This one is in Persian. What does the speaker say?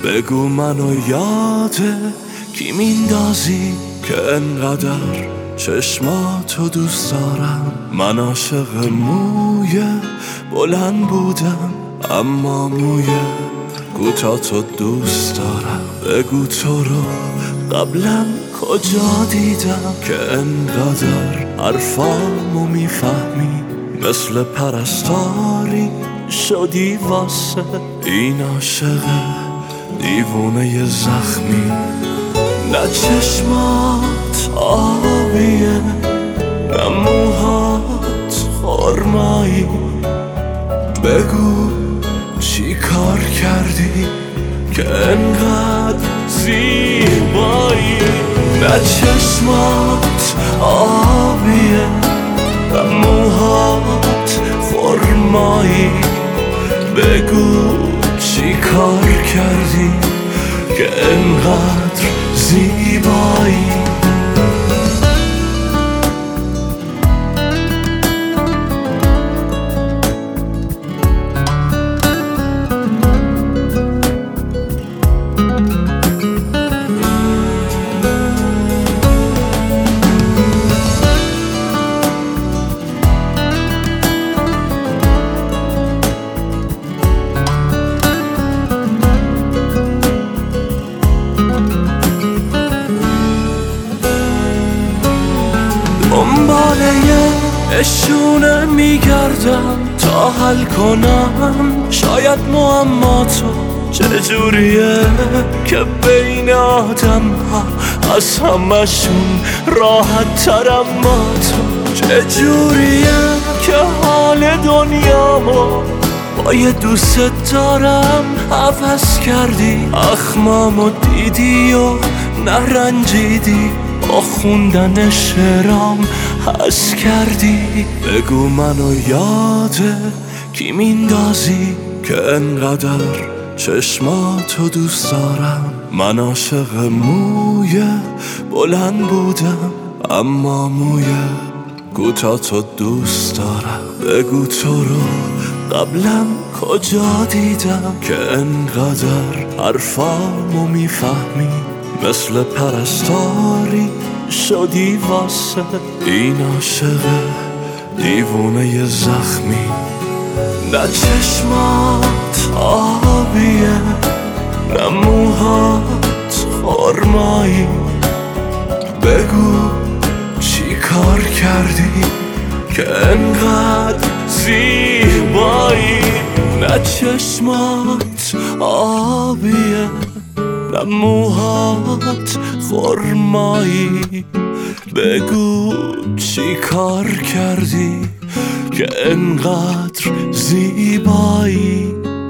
بگو منو یاده کی میندازی که انقدر چشماتو دوست دارم. من عاشق موی بلند بودم اما موی کوتاه‌تو دوست دارم. بگو تو رو قبلا کجا دیدم که انقدر حرفامو میفهمی، مثل پرستاری شدی واسه این عاشق دیوونه زخمی. نه چشمات آبیه نه موهات خرمایی، بگو چی کار کردی که انقدر زیبایی. نه چشمات آبیه نه موهات خرمایی، بگو چی کار کردی که انقدر زیبایی. دنباله اشونه میگردم تا حل کنم شاید معماتو چجوریه که بین آدم ها از همشون راحت ترم. ما تو چجوریه که حال دنیامو با یه دوست دارم عوض کردی. اخمامو دیدی و نرنجیدی، با خوندن شعرام حس کردی. بگو منو یاده کی میندازی که انقدر چشماتو دوست دارم. من عاشق موی بلند بودم اما موی کوتاه‌تو دوست دارم. بگو تو رو قبلا کجا دیدم که انقدر حرفامو میفهمی، مثل پرستاری شدی واسه این عاشق دیوونه زخمی. نه چشمات آبیه نه موهات خرمایی، بگو چی کار کردی که انقدر زیبایی. نه چشمات آبیه نه موهات خرمایی، بگو چی کار کردی که انقدر زیبایی.